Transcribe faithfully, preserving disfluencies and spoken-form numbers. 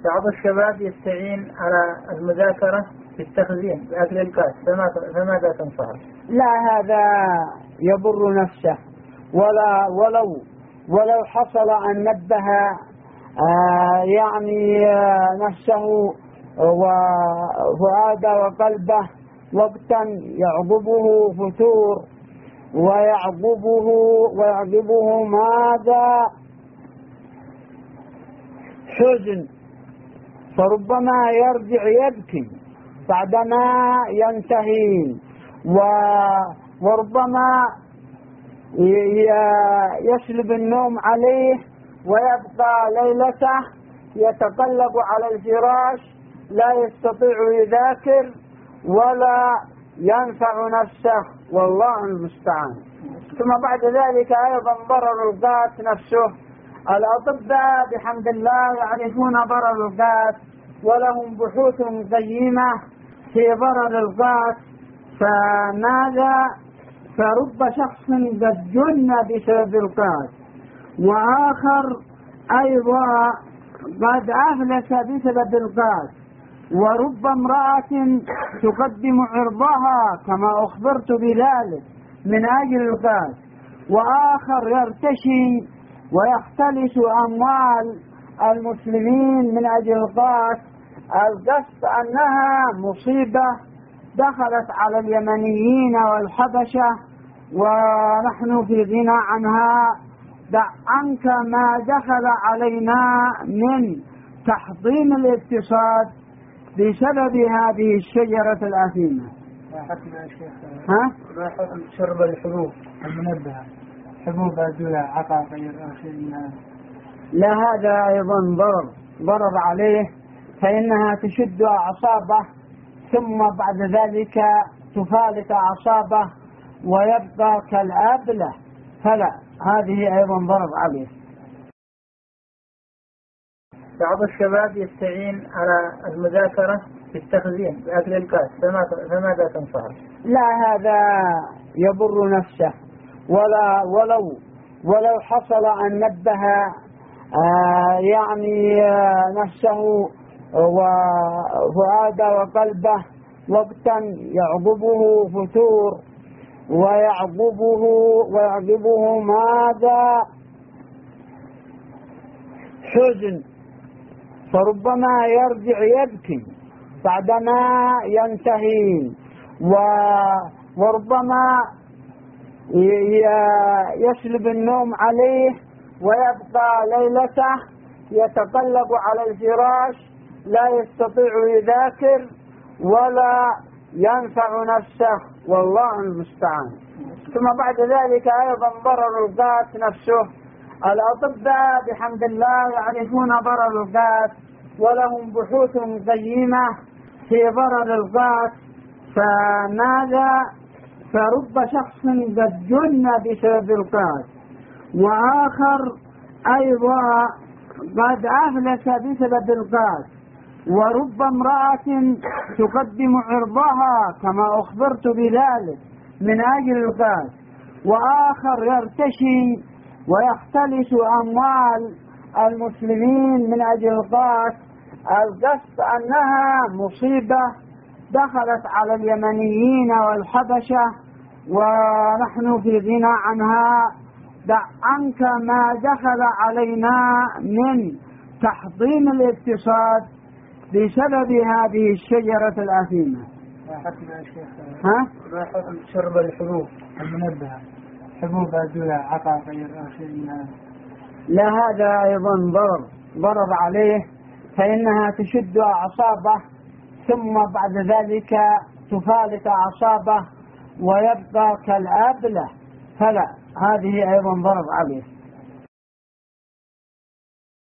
بعض الشباب يستعين على المذاكرة في التخزين بأكل الكاس، فماذا تنصحه؟ لا، هذا يضر نفسه، ولا ولو ولو حصل أن نبه آه يعني آه نفسه وفؤاده وقلبه وقتا يعضبه فتور ويعضبه ويعضبه ماذا؟ حزن، فربما يرجع يبكي بعدما ينتهي، وربما يسلب النوم عليه ويبقى ليلته يتقلب على الفراش، لا يستطيع يذاكر ولا ينفع نفسه، والله المستعان. ثم بعد ذلك أيضا ضرر الغاز نفسه. الأطباء بحمد الله يعرفون ضرر الغاز، ولهم بحوث قيمة في ضرر الغاز، فماذا؟ فرب شخص قد جن بسبب الغاز، وآخر أيضا قد أفلس بسبب الغاز، ورب امرأة تقدم عرضها كما أخبرت بذلك من أجل الغاز، وآخر يرتشي ويختلس أموال المسلمين من أجل الغاز. القصد أنها مصيبة دخلت على اليمنيين والحبشة ونحن في غنى عنها. دع عنك ما دخل علينا من تحطيم الاقتصاد بسبب هذه الشجرة الأثيمة. ما حكم يا شيخ؟ ها؟ ما حكم شرب الحبوب المنبهة، حبوب أدوية عقاقير أو شيء من هذا؟ لا، هذا أيضا ضرر ضرر عليه، فإنها تشد أعصابه ثم بعد ذلك تفالت أعصابه ويبقى كالأبلة، فلا، هذه أيضا ضرر عليه. بعض الشباب يستعين على المذاكرة في التخزين بأكل الكاس، فماذا تنصحه؟ لا، هذا يضر نفسه، ولا ولو ولو حصل أن نبه آه يعني آه نفسه وفؤاده وقلبه وقتا يعضبه فتور ويعضبه ويعضبه ماذا؟ حزن، فربما يرجع يبكي بعدما ينتهي، وربما يسلب النوم عليه ويبقى ليلته يتقلب على الفراش، لا يستطيع يذاكر ولا ينفع نفسه، والله المستعان. ثم بعد ذلك أيضا ضرر الغاز نفسه. الأطباء بحمد الله يعرفون ضرر الغاز، ولهم بحوث قيمة في ضرر الغاز، فماذا؟ فرب شخص قد جن بسبب الغاز، وآخر أيضا قد أفلس بسبب الغاز، ورب امرأة تقدم عرضها كما أخبرت بذلك من أجل الغاز، وآخر يرتشي ويختلس أموال المسلمين من أجل الغاز. القصد أنها مصيبة دخلت على اليمنيين والحبشة ونحن في غنى عنها. دع عنك ما دخل علينا من تحطيم الاقتصاد بسبب هذه الشجرة الأثيمة. ما حكم يا شيخ؟ ها؟ ما حكم شرب الحبوب المنبهة، حبوب أدوية عقاقير أو شيء من هذا؟ لا، هذا أيضا ضرر ضرر عليه، فإنها تشد أعصابه ثم بعد ذلك تفالت أعصابه ويبقى كالأبلة، فلا، هذه أيضا ضرر عليه.